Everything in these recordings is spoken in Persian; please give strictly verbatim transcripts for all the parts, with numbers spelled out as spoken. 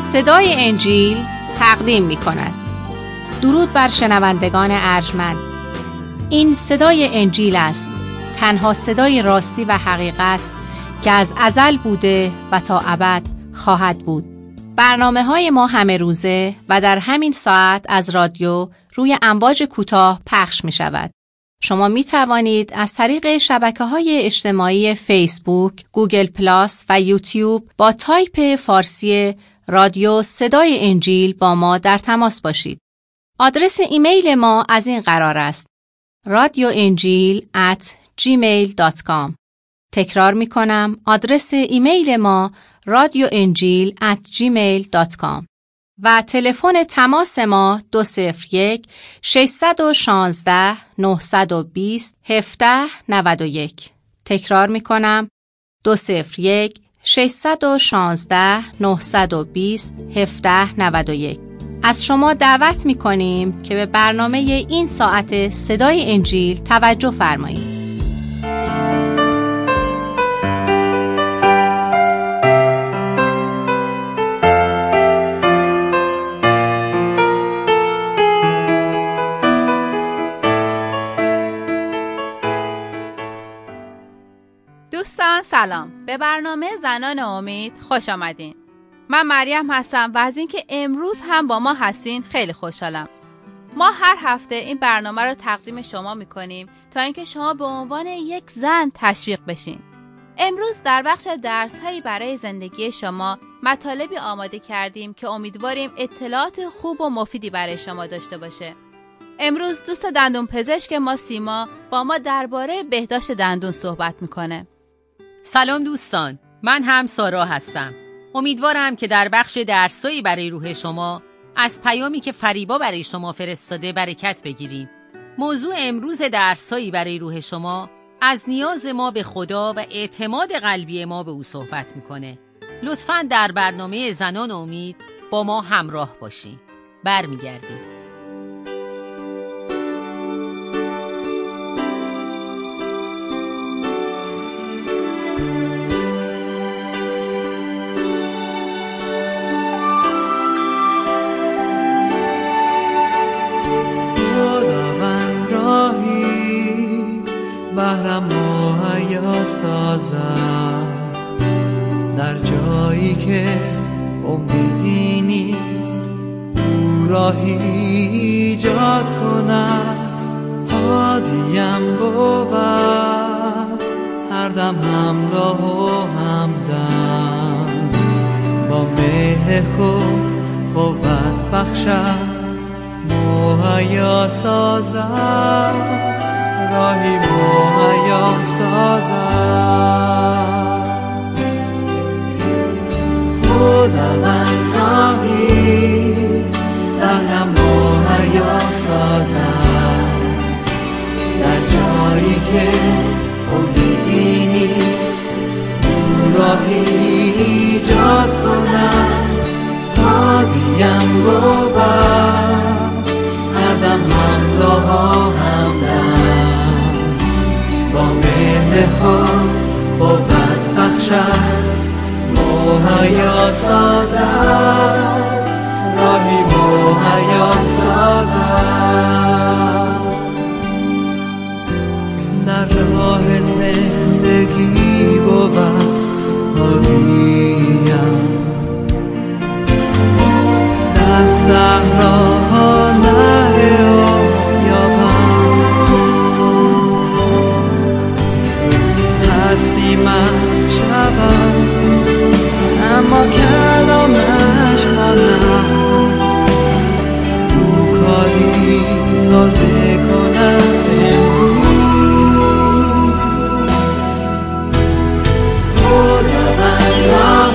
صدای انجیل تقدیم می کند. درود بر شنوندگان ارجمند. این صدای انجیل است، تنها صدای راستی و حقیقت که از ازل بوده و تا ابد خواهد بود. برنامه های ما همه روزه و در همین ساعت از رادیو روی امواج کوتاه پخش می شود. شما می توانید از طریق شبکه‌های اجتماعی فیسبوک، گوگل پلاس و یوتیوب با تایپ فارسی رادیو صدای انجیل با ما در تماس باشید. آدرس ایمیل ما از این قرار است: رادیو انجیل ات جیمیل دات کام. تکرار می کنم، آدرس ایمیل ما رادیو انجیل ات جیمیل دات کام و تلفن تماس ما دو صفر یک ششصد و شانزده نهصد و بیست هفده نود و یک. تکرار می کنم، دو صفر یک ششصد و شانزده نهصد و بیست هفده نود و یک. از شما دعوت می کنیم که به برنامه این ساعت صدای انجیل توجه فرمایید. دوستان سلام، به برنامه زنان امید خوش آمدین. من مریم هستم و از اینکه امروز هم با ما هستین خیلی خوشحالم. ما هر هفته این برنامه رو تقدیم شما میکنیم تا اینکه شما به عنوان یک زن تشویق بشین. امروز در بخش درس‌هایی برای زندگی شما مطالبی آماده کردیم که امیدواریم اطلاعات خوب و مفیدی برای شما داشته باشه. امروز دوست دندون پزشک ما سیما با ما درباره بهداشت دندون صحبت میکنه. سلام دوستان، من هم سارا هستم. امیدوارم که در بخش درسایی برای روح شما از پیامی که فریبا برای شما فرستاده برکت بگیرید. موضوع امروز درسایی برای روح شما از نیاز ما به خدا و اعتماد قلبی ما به او صحبت میکنه. لطفاً در برنامه زنان امید با ما همراه باشید. برمیگردیم. بهرم مهیا سازد در جایی که امیدی نیست، او راهی ایجاد کند. هادیم بود هر دم همراه و همدم، با مهر خود قوت بخشد مهیا سازد، راهی مهیا سازد. خدا من راهی بهرم مهیا سازد در جایی که امیدی نیست، او راهی ایجاد کند. هادیم بود هر دم همراه همدم، با مهر خود قوت بخشد مهیا سازد، راهی مهیا سازد. در راه زندگی بود حالیم، در صحراها نهر آب یابم، هستی من شود اما کلامش ماند، او کاری تازه کند امروز. خدا من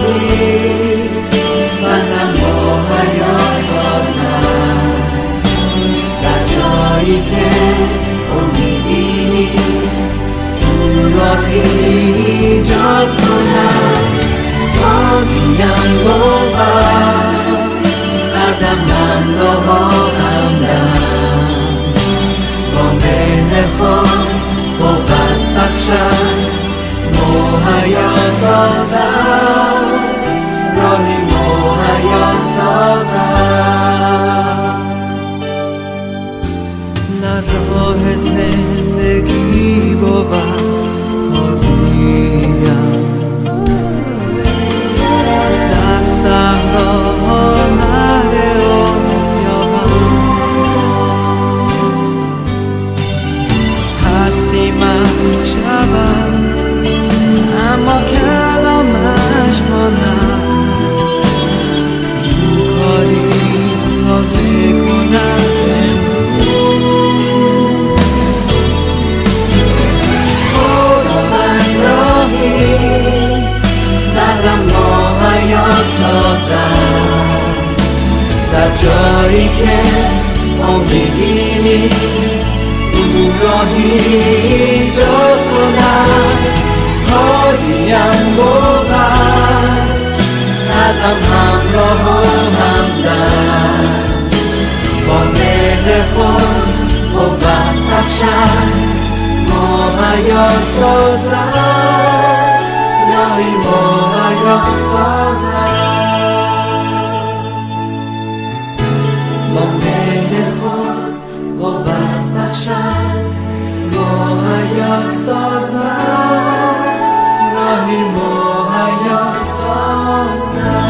زد در جایی که امیدی نیست او راهی ایجاد کند هادیم بود قدم همراه و همدم با مهر خود قوت بخشد مهیا سازد راهی مهیا سازد با مهر خود قوت بخشد مهیا سازد راهی مهیا سازد.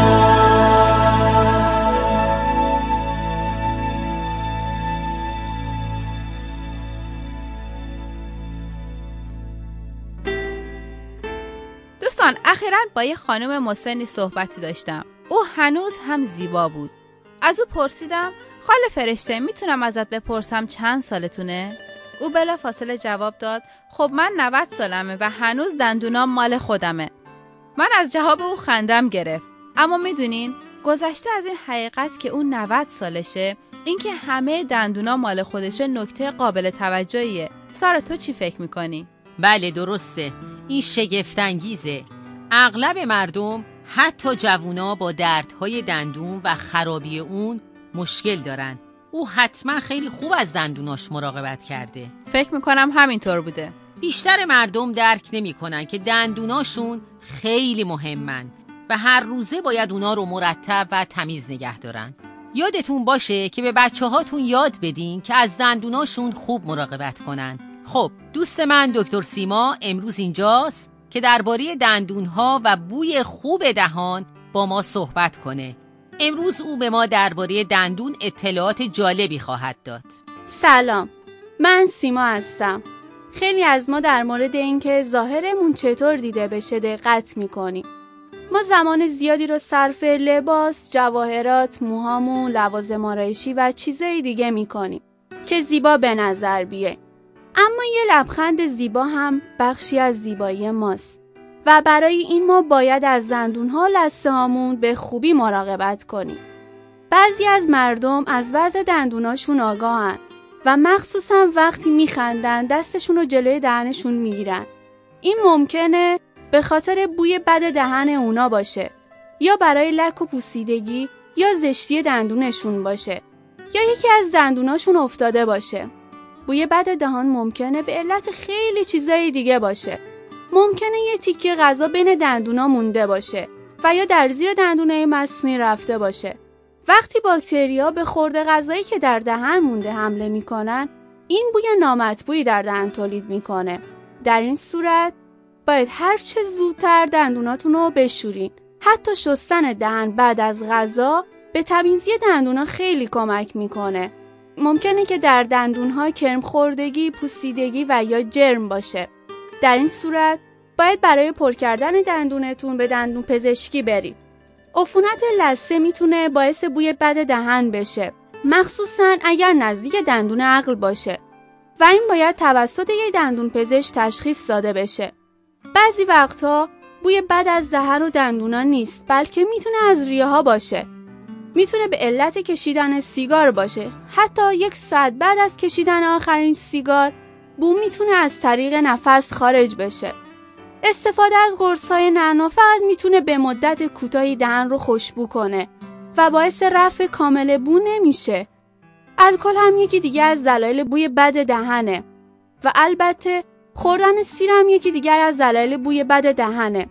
دوستان اخیراً با یه خانم مسنی صحبتی داشتم. او هنوز هم زیبا بود. از او پرسیدم خاله فرشته میتونم ازت بپرسم چند سالتونه؟ او بلا فاصله جواب داد خب من نود سالمه و هنوز دندونام مال خودمه. من از جواب او خندم گرفت. اما میدونین گذشته از این حقیقت که اون نود سالشه، اینکه همه دندونا مال خودشه نکته قابل توجهیه. سارا تو چی فکر میکنی؟ بله درسته، این شگفت‌انگیزه. اغلب مردم حتی جوونا با دردهای دندون و خرابی اون مشکل دارن. او حتما خیلی خوب از دندوناش مراقبت کرده. فکر میکنم همینطور بوده. بیشتر مردم درک نمی‌کنن که دندوناشون خیلی مهمن و هر روزه باید اونا رو مرتب و تمیز نگه دارن. یادتون باشه که به بچه هاتون یاد بدین که از دندوناشون خوب مراقبت کنن. خب دوست من دکتر سیما امروز اینجاست که درباره دندونها و بوی خوب دهان با ما صحبت کنه. امروز او به ما درباره دندون اطلاعات جالبی خواهد داد. سلام، من سیما هستم. خیلی از ما در مورد اینکه ظاهرمون چطور دیده بشه دقت میکنیم. ما زمان زیادی رو صرف لباس، جواهرات، موهامون، لوازم آرایشی و چیزای دیگه میکنیم که زیبا به نظر بیه. اما یه لبخند زیبا هم بخشی از زیبایی ماست و برای این ما باید از دندون‌ها لثه هامون به خوبی مراقبت کنیم. بعضی از مردم از وضع دندوناشون آگاهن و مخصوصا وقتی میخندن دستشون رو جلوی دهنشون میگیرن. این ممکنه به خاطر بوی بد دهن اونا باشه یا برای لک و پوسیدگی یا زشتی دندونشون باشه یا یکی از دندوناشون افتاده باشه. بوی بد دهان ممکنه به علت خیلی چیزای دیگه باشه. ممکنه یه تیکه غذا بین دندونا مونده باشه و یا در زیر دندونای مصنوعی رفته باشه. وقتی باکتریا به خورده غذایی که در دهن مونده حمله میکنن، این بوی نامطبوعی در دهن تولید میکنه. در این صورت باید هر چه زودتر دندوناتون رو بشورین. حتی شستن دهن بعد از غذا به تمیزی دندونا خیلی کمک میکنه. ممکنه که در دندونها کرم خوردگی، پوسیدگی و یا جرم باشه. در این صورت باید برای پر کردن دندونتون به دندون پزشکی برید. عفونت لثه میتونه باعث بوی بد دهن بشه، مخصوصاً اگر نزدیک دندون عقل باشه و این باید توسط یک دندون پزشک تشخیص داده بشه. بعضی وقتا بوی بد از دهن و دندونا نیست، بلکه میتونه از ریه ها باشه. میتونه به علت کشیدن سیگار باشه. حتی یک ساعت بعد از کشیدن آخرین سیگار بو میتونه از طریق نفس خارج بشه. استفاده از قرص‌های نعنا فقط میتونه به مدت کوتاهی دهن رو خوشبو کنه و باعث رفع کامل بو نمیشه. الکل هم یکی دیگه از دلایل بوی بد دهنه و البته خوردن سیر هم یکی دیگر از دلایل بوی بد دهنه.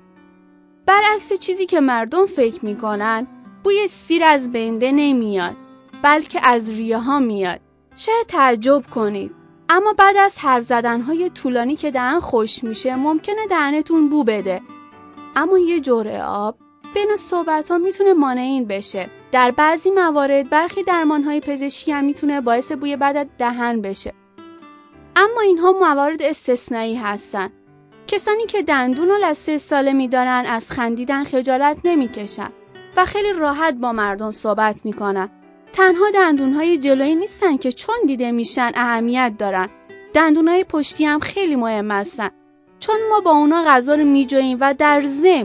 برعکس چیزی که مردم فکر میکنن، بوی سیر از بنده نمیاد، بلکه از ریه ها میاد. شاید تعجب کنید، اما بعد از حرف زدن‌های طولانی که دهن خوش میشه ممکنه دهنتون بو بده. اما یه جرعه آب بین صحبت‌ها میتونه مانع این بشه. در بعضی موارد برخی درمان‌های پزشکی هم میتونه باعث بوی بد دهن بشه. اما اینها موارد استثنایی هستن. کسانی که دندون و لثه سالمی دارن از خندیدن خجالت نمیکشن و خیلی راحت با مردم صحبت میکنن. تنها دندونهای جلویی نیستن که چون دیده میشن اهمیت دارن. دندونهای پشتی هم خیلی مهم هستن، چون ما با اونا غذا رو میجوییم و در ضمن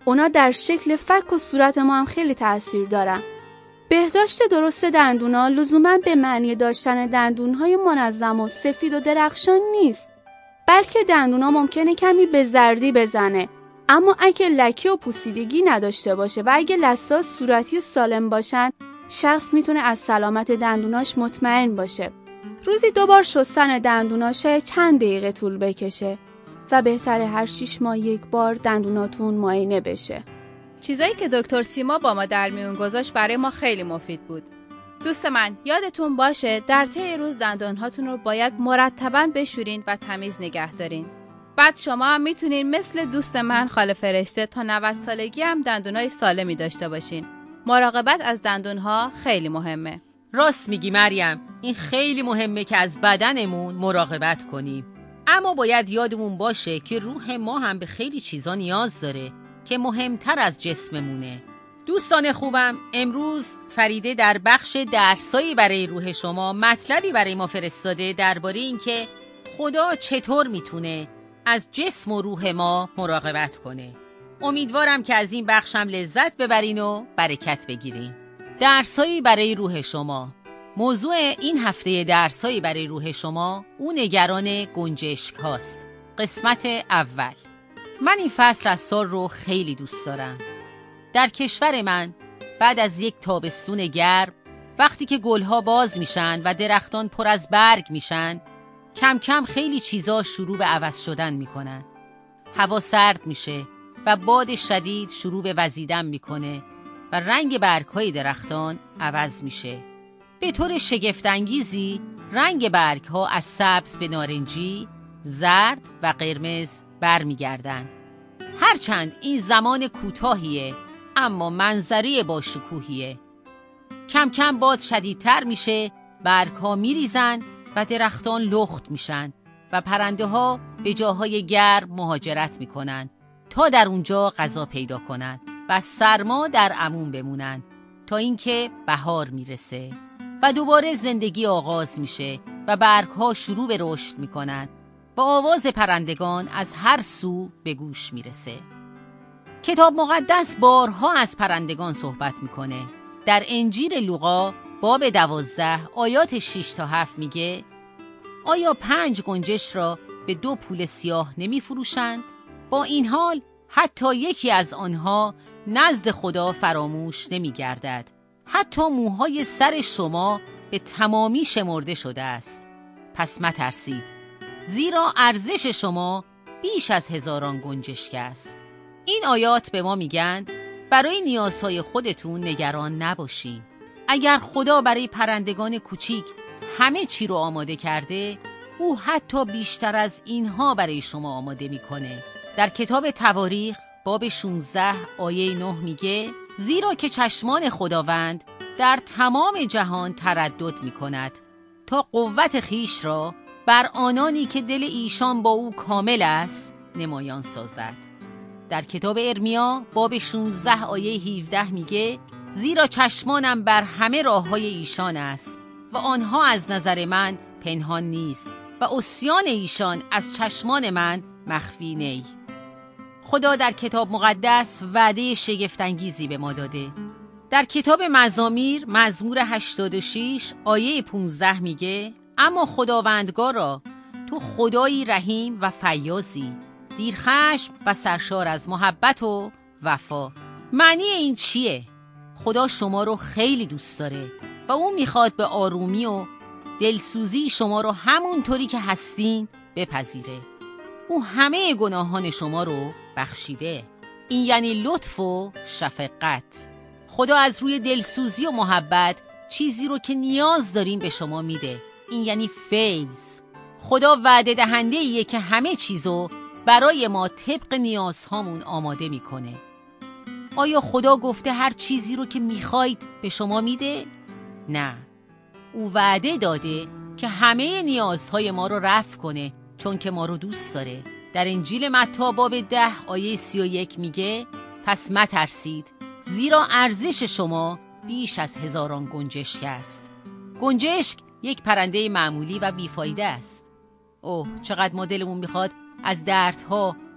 اونا در شکل فک و صورت ما هم خیلی تأثیر دارن. بهداشت درست دندونا لزوماً به معنی داشتن دندونهای منظم و سفید و درخشان نیست، بلکه دندونا ممکنه کمی به زردی بزنه، اما اگه لکه و پوسیدگی نداشته باشه و اگه لثه‌ها صورتی و سالم باشن، شخص میتونه از سلامت دندوناش مطمئن باشه. روزی دو بار شستن دندونا شاید چند دقیقه طول بکشه و بهتره هر شیش ماه یک بار دندوناتون معاینه بشه. چیزایی که دکتر سیما با ما در میون گذاشت برای ما خیلی مفید بود. دوست من، یادتون باشه در طی روز دندانهاتون رو باید مرتباً بشورین و تمیز نگه دارین. بعد شما هم میتونین مثل دوست من خاله فرشته تا نود سالگی هم دندونای سالمی داشته باشین. مراقبت از دندونها خیلی مهمه. راست میگی مریم، این خیلی مهمه که از بدنمون مراقبت کنیم. اما باید یادمون باشه که روح ما هم به خیلی چیزا نیاز داره که مهمتر از جسممونه. دوستان خوبم، امروز فریده در بخش درسایی برای روح شما مطلبی برای ما فرستاده درباره این که خدا چطور میتونه از جسم و روح ما مراقبت کنه. امیدوارم که از این بخش هم لذت ببرین و برکت بگیرین. درسایی برای روح شما. موضوع این هفته درسایی برای روح شما او نگران گنجشک هاست. قسمت اول. من این فصل از سال رو خیلی دوست دارم. در کشور من بعد از یک تابستون گرم، وقتی که گلها باز میشن و درختان پر از برگ میشن، کم کم خیلی چیزا شروع به عوض شدن میکنن. هوا سرد میشه و باد شدید شروع به وزیدن میکنه و رنگ برگ‌های درختان عوض میشه. به طور شگفت‌انگیزی رنگ برگ‌ها از سبز به نارنجی، زرد و قرمز برمیگردن. هرچند این زمان کوتاهیه، اما منظره با شکوهیه. کم کم باد شدیدتر میشه، برگ‌ها میریزن و درختان لخت میشن و پرنده ها به جاهای گرم مهاجرت میکنن تا در اونجا غذا پیدا کنن و سرما در عموم بمونن تا اینکه بهار میرسه و دوباره زندگی آغاز میشه و برگ‌ها شروع به رشد میکنن و آواز پرندگان از هر سو به گوش میرسه. کتاب مقدس بارها از پرندگان صحبت میکنه. در انجیل لوقا باب دوازده آیات شش تا هفت میگه آیا پنج گنجش را به دو پول سیاه نمی فروشند؟ با این حال حتی یکی از آنها نزد خدا فراموش نمی گردد. حتی موهای سر شما به تمامی شمرده شده است. پس مترسید، زیرا ارزش شما بیش از هزاران گنجشک است. این آیات به ما میگن برای نیازهای خودتون نگران نباشین. اگر خدا برای پرندگان کوچیک همه چی رو آماده کرده، او حتی بیشتر از اینها برای شما آماده میکنه. در کتاب تواریخ باب شانزده آیه نه میگه زیرا که چشمان خداوند در تمام جهان تردد میکند تا قوت خیش را بر آنانی که دل ایشان با او کامل است نمایان سازد. در کتاب ارمیا باب شانزده آیه هفده میگه زیرا چشمانم بر همه راههای ایشان است و آنها از نظر من پنهان نیست و عصیان ایشان از چشمان من مخفی نی. خدا در کتاب مقدس وعده شگفت‌انگیزی به ما داده. در کتاب مزامیر مزمور هشتاد و شش آیه پانزده میگه اما خداوندگارا تو خدایی رحیم و فیاضی، دیرخشم و سرشار از محبت و وفا. معنی این چیه؟ خدا شما رو خیلی دوست داره و او میخواد به آرومی و دلسوزی شما رو همونطوری که هستین بپذیره. او همه گناهان شما رو بخشیده. این یعنی لطف و شفقت. خدا از روی دلسوزی و محبت چیزی رو که نیاز داریم به شما میده. این یعنی فیض. خدا وعده دهنده ایه که همه چیزو برای ما طبق نیازهامون آماده میکنه. آیا خدا گفته هر چیزی رو که میخواید به شما میده؟ نه. او وعده داده که همه نیازهای ما رو رفع کنه چون که ما رو دوست داره. در انجیل متی باب ده آیه سی و یک میگه پس مترسید، زیرا ارزش شما بیش از هزاران گنجشک است. گنجشک یک پرنده معمولی و بیفایده است. اوه چقدر ما دلمون میخواد از دردها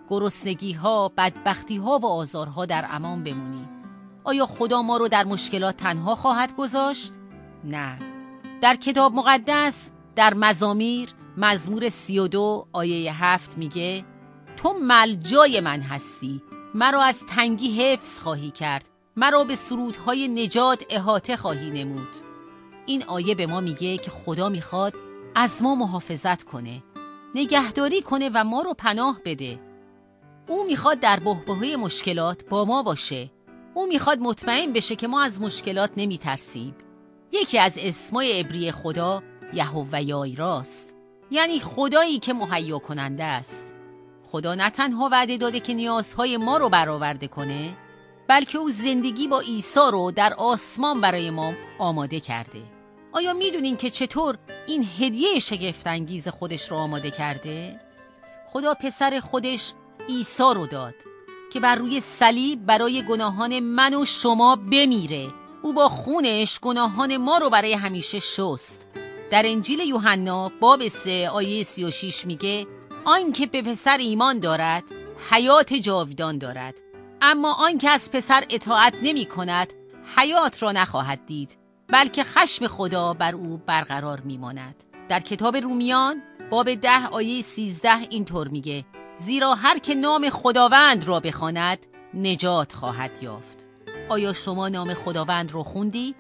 گرسنگی ها، بدبختی ها و آزارها در امان بمونیم. آیا خدا ما رو در مشکلات تنها خواهد گذاشت؟ نه. در کتاب مقدس در مزامیر مزمور سی و دو آیه هفت میگه تو ملجای من هستی، مرا از تنگی حفظ خواهی کرد، مرا به سرودهای نجات احاطه خواهی نمود. این آیه به ما میگه که خدا میخواد از ما محافظت کنه، نگهداری کنه و ما رو پناه بده. او میخواد در بحبوحه مشکلات با ما باشه. او میخواد مطمئن بشه که ما از مشکلات نمیترسیم. یکی از اسمای عبری خدا یهوه یایراست، یعنی خدایی که مهیا کننده است. خدا نه تنها وعده داده که نیازهای ما رو برآورده کنه، بلکه او زندگی با عیسی رو در آسمان برای ما آماده کرده. آیا میدونین که چطور این هدیه شگفت‌انگیز خودش رو آماده کرده؟ خدا پسر خودش عیسی رو داد که بر روی صلیب برای گناهان من و شما بمیره. او با خونش گناهان ما رو برای همیشه شست. در انجیل یوحنا باب سه آیه سی و شش میگه آن که به پسر ایمان دارد حیات جاودان دارد، اما آن که از پسر اطاعت نمی کند حیات را نخواهد دید، بلکه خشم خدا بر او برقرار میماند. در کتاب رومیان باب ده آیه سیزده اینطور میگه زیرا هر که نام خداوند را بخواند نجات خواهد یافت. آیا شما نام خداوند رو خوندید؟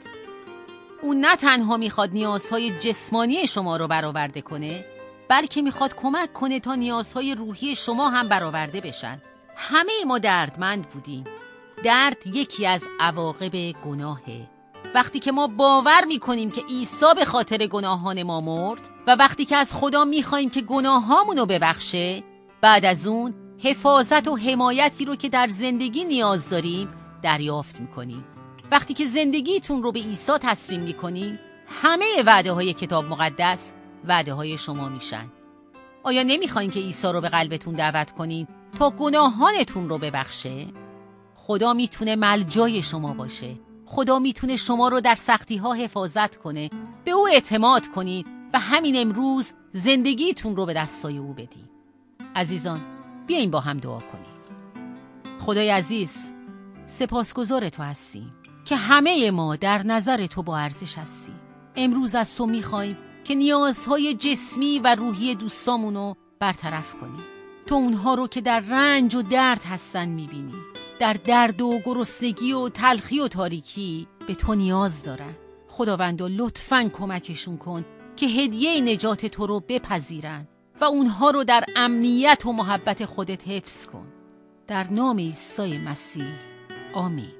او نه تنها میخواد نیازهای جسمانی شما رو برآورده کنه، بلکه میخواد کمک کنه تا نیازهای روحی شما هم برآورده بشن. همه ما دردمند بودیم. درد یکی از عواقب گناهه. وقتی که ما باور میکنیم که عیسی به خاطر گناهان ما مرد و وقتی که از خدا میخوایم که گناهامونو ببخشه، بعد از اون حفاظت و حمایتی رو که در زندگی نیاز داریم دریافت میکنیم. وقتی که زندگیتون رو به عیسی تسلیم میکنیم، همه وعده های کتاب مقدس وعده های شما میشن. آیا نمیخواین که عیسی رو به قلبتون دعوت کنین تا گناهانتون رو ببخشه؟ خدا میتونه ملجای شما باشه. خدا میتونه شما رو در سختی ها حفاظت کنه. به او اعتماد کنید و همین امروز زندگیتون رو به دستای او بدین. عزیزان، بیاین با هم دعا کنیم. خدای عزیز، سپاسگزار تو هستیم که همه ما در نظر تو با ارزش هستیم. امروز از تو میخوایم که نیازهای جسمی و روحی دوستامونو برطرف کنی. تو اونها رو که در رنج و درد هستن میبینی. در درد و گرسنگی و تلخی و تاریکی به تو نیاز دارن. خداوند لطفاً کمکشون کن که هدیه نجات تو رو بپذیرن و اونها رو در امنیت و محبت خودت حفظ کن. در نام عیسی مسیح، آمین.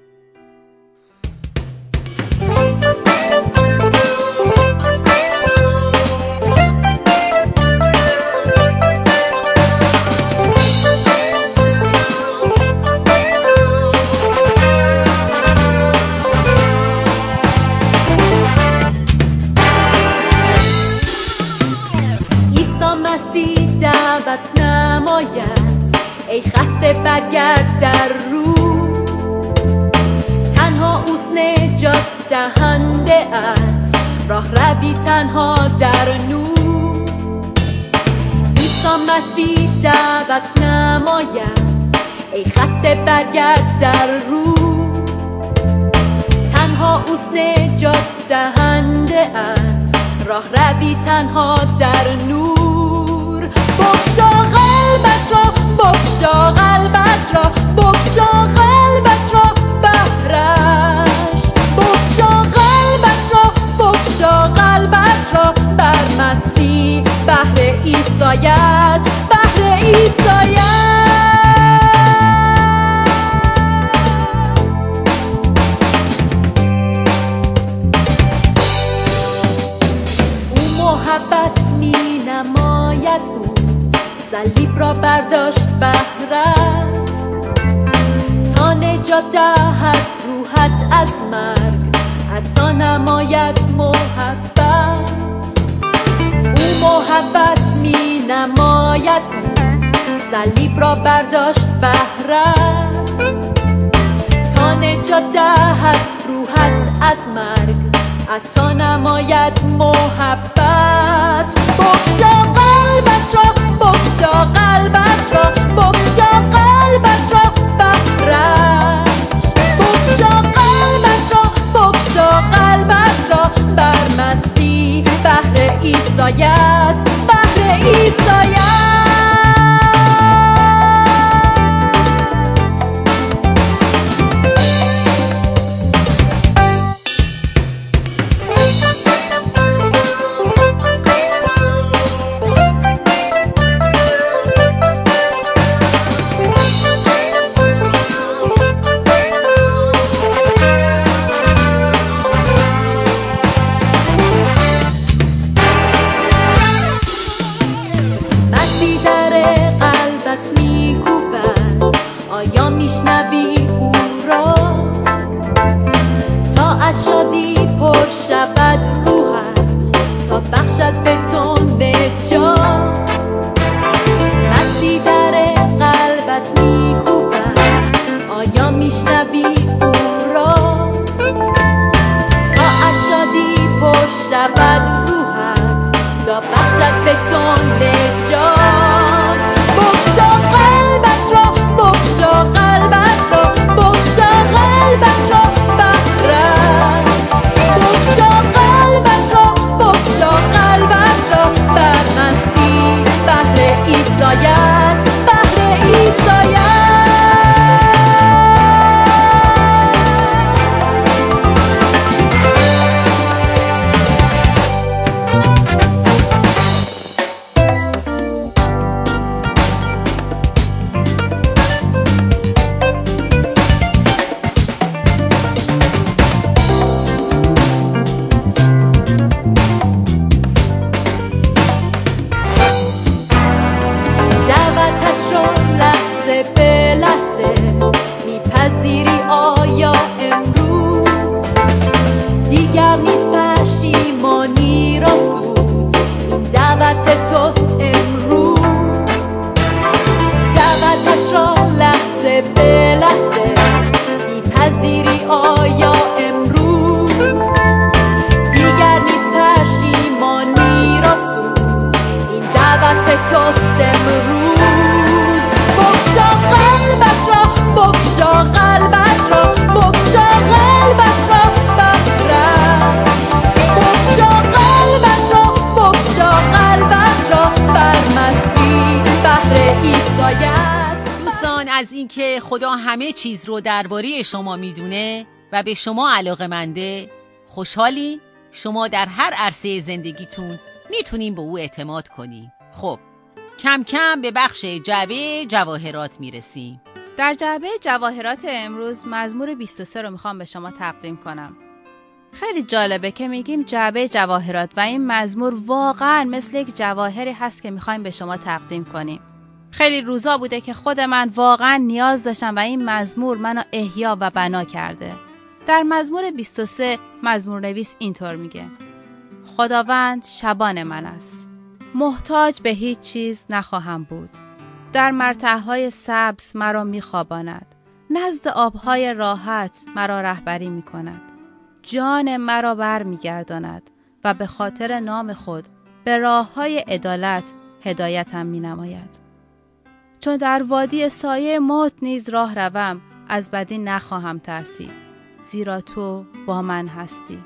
دعوت نماید ای خسته برگرد در رو، تنها اوست نجات دهنده ات، راه روی تنها در نور. عیسی مسیح دعوت نماید ای خسته برگرد در رو، تنها اوست نجات دهنده ات، راه روی تنها در نور. بگشا قلبت را، بگشا قلبت را، بگشا قلبت را بهرش، بگشا قلبت را، بگشا قلبت را بر مسیح، بهر عیسایت، بهر عیسایت. او محبت می نماید، او صلیب را برداشت بهرت، تا نجات دهد روحت از مرگ، عطا نماید محبت. او محبت می نماید، صلیب را برداشت بهرت، تا نجات دهد روحت از مرگ، عطا نماید محبت. بگشا قلبت را، بگشا قلبت را، بگشا عیسایت، بهر عیسایت. از اینکه خدا همه چیز رو درباره شما میدونه و به شما علاقه‌منده خوشحالی؟ شما در هر عرصه زندگیتون میتونین به او اعتماد کنین. خب کم کم به بخش جعبه جواهرات میرسیم. در جعبه جواهرات امروز مزمور بیست و سه رو میخوام به شما تقدیم کنم. خیلی جالبه که میگیم جعبه جواهرات و این مزمور واقعا مثل یک جواهری هست که میخوایم به شما تقدیم کنیم. خیلی روزا بوده که خود من واقعا نیاز داشتم و این مزمور منو احیا و بنا کرده. در مزمور بیست و سه مزمور نویس اینطور میگه: خداوند شبان من است، محتاج به هیچ چیز نخواهم بود. در مرتعهای سبز مرا میخواباند، نزد آبهای راحت مرا رهبری میکند. جان مرا بر میگرداند و به خاطر نام خود به راههای عدالت هدایتم مینماید. چون در وادی سایه موت نیز راه روم، از بدی نخواهم ترسید، زیرا تو با من هستی.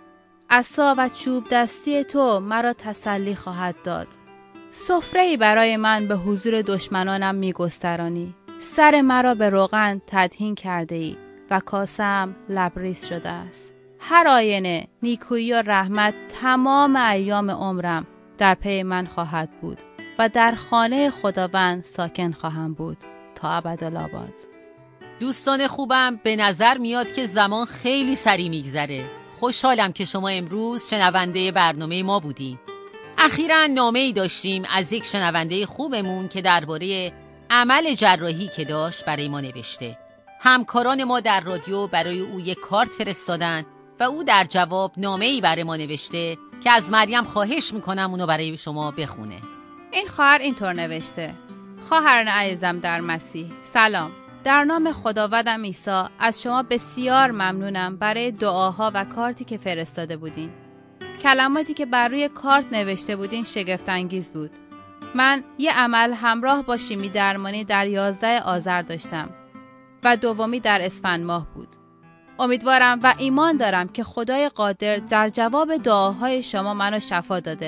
عصا و چوب دستی تو مرا تسلی خواهد داد. سفره‌ای برای من به حضور دشمنانم میگسترانی. سر مرا به روغن تدهین کرده ای و کاسه‌ام لبریز شده است. هر آینه نیکویی و رحمت تمام ایام عمرم در پی من خواهد بود و در خانه خداوند ساکن خواهم بود تا ابدالآباد. دوستان خوبم، به نظر میاد که زمان خیلی سریع میگذره. خوشحالم که شما امروز شنونده برنامه ما بودین. اخیراً نامه‌ای داشتیم از یک شنونده خوبمون که درباره عمل جراحی که داشت برای ما نوشته. همکاران ما در رادیو برای او یک کارت فرستادن و او در جواب نامه‌ای برای ما نوشته که از مریم خواهش میکنم اونو برای شما بخونه. این خواهر اینطور نوشته: خواهران عزیزم در مسیح، سلام. در نام خداوندم عیسی از شما بسیار ممنونم برای دعاها و کارتی که فرستاده بودین. کلماتی که بر روی کارت نوشته بودین شگفت انگیز بود. من یه عمل همراه با شیمی درمانی در یازده آذر داشتم و دومی در اسفند ماه بود. امیدوارم و ایمان دارم که خدای قادر در جواب دعاهای شما منو شفا داده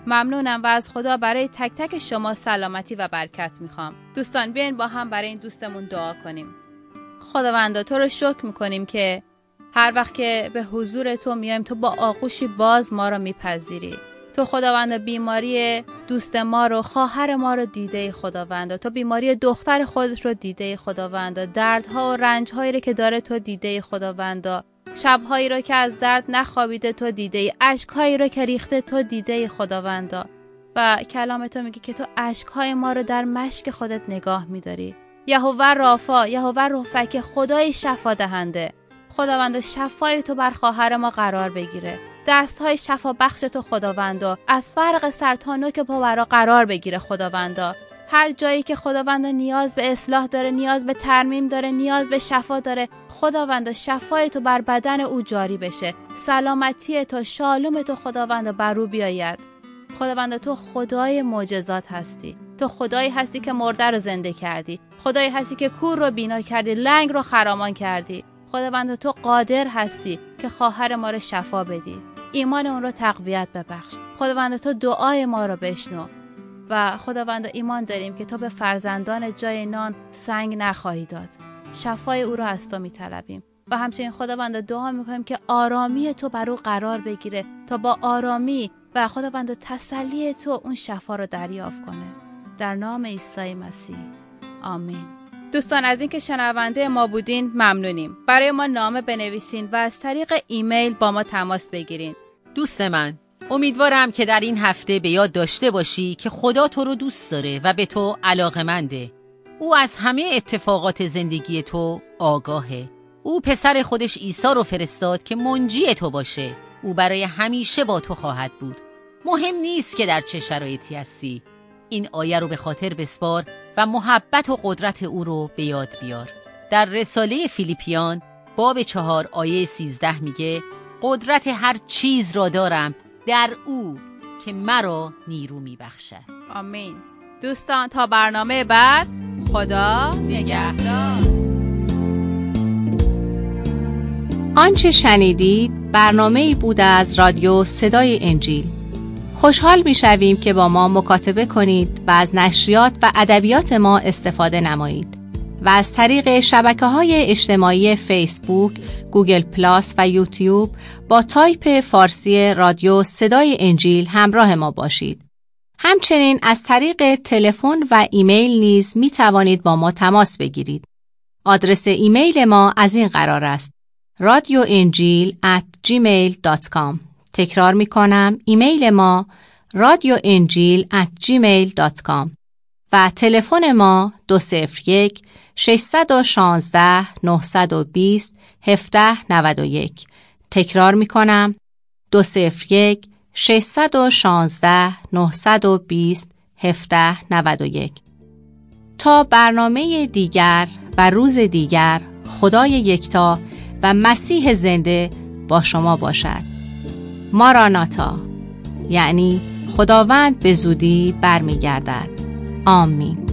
ممنونم و از خدا برای تک تک شما سلامتی و برکت میخوام. دوستان بیاین با هم برای این دوستمون دعا کنیم. خداوندا تو رو شکر میکنیم که هر وقت که به حضور تو میایم تو با آغوشی باز ما رو میپذیری. تو خداوندا بیماری دوست ما رو، خواهر ما رو دیده خداوندا. تو بیماری دختر خودت رو دیده خداوندا. دردها و رنجهایی رو که داره تو دیده خداوندا. شبهایی رو که از درد نخوابیده تو دیده، اشکهایی رو که ریخته تو دیده خداوندا. و کلام تو میگه که تو اشکهای ما رو در مشک خودت نگاه میداری. یهوه رافا، یهوه رفک، خدای شفا دهنده. خداوند شفای تو بر خواهر ما قرار بگیره. دستهای شفا بخش تو خداوندا از فرق سر تا نوک پاورا قرار بگیره خداوندا. هر جایی که خداوندا نیاز به اصلاح داره، نیاز به ترمیم داره، نیاز به شفا داره، خداوندا شفای تو بر بدن او جاری بشه. سلامتی تو، شالوم تو خداوندا بر او بیاید. خداوندا تو خدای معجزات هستی. تو خدایی هستی که مرده رو زنده کردی. خدایی هستی که کور رو بینا کردی، لنگ رو خرامان کردی. خداوند تو قادر هستی که خواهر ما رو شفا بدی. ایمان اون رو تقویت ببخش. خداوند تو دعای ما رو بشنو. و خداوند ایمان داریم که تو به فرزندان جای نان سنگ نخواهی داد. شفای او رو از تو میطلبیم. و همچنین خداوند دعا میکنیم که آرامی تو بر او قرار بگیره تا با آرامی و خداوند تسلی تو اون شفا رو دریافت کنه. در نام عیسی مسیح. آمین. دوستان از اینکه شنونده ما بودین ممنونیم. برای ما نامه بنویسین و از طریق ایمیل با ما تماس بگیرین. دوست من، امیدوارم که در این هفته به یاد داشته باشی که خدا تو رو دوست داره و به تو علاقه‌منده. او از همه اتفاقات زندگی تو آگاهه. او پسر خودش عیسی رو فرستاد که منجی تو باشه. او برای همیشه با تو خواهد بود. مهم نیست که در چه شرایطی هستی. این آیه رو به خاطر بسپار و محبت و قدرت او رو به یاد بیار. در رساله فیلیپیان باب چهار آیه سیزده میگه قدرت هر چیز را دارم در او که مرا نیرو میبخشد. آمین. دوستان تا برنامه بعد، خدا نگهدار. آنچه شنیدید برنامه‌ای بود از رادیو صدای انجیل. خوشحال می‌شویم که با ما مکاتبه کنید و از نشریات و ادبیات ما استفاده نمایید و از طریق شبکه‌های اجتماعی فیسبوک، گوگل پلاس و یوتیوب با تایپ فارسی رادیو صدای انجیل همراه ما باشید. همچنین از طریق تلفن و ایمیل نیز می‌توانید با ما تماس بگیرید. آدرس ایمیل ما از این قرار است: رادیو انجیل ات جیمیل دات کام. تکرار می کنم، ایمیل ما رادیو انجیل ات جیمیل دات کام و تلفن ما دو صفر یک ششصد و شانزده نهصد و بیست هفده نود و یک. تکرار می کنم، دو صفر یک ششصد و شانزده نهصد و بیست هفده نود و یک. تا برنامه دیگر و روز دیگر، خدای یکتا و مسیح زنده با شما باشد. ماراناتا، یعنی خداوند به زودی برمیگردد. آمین.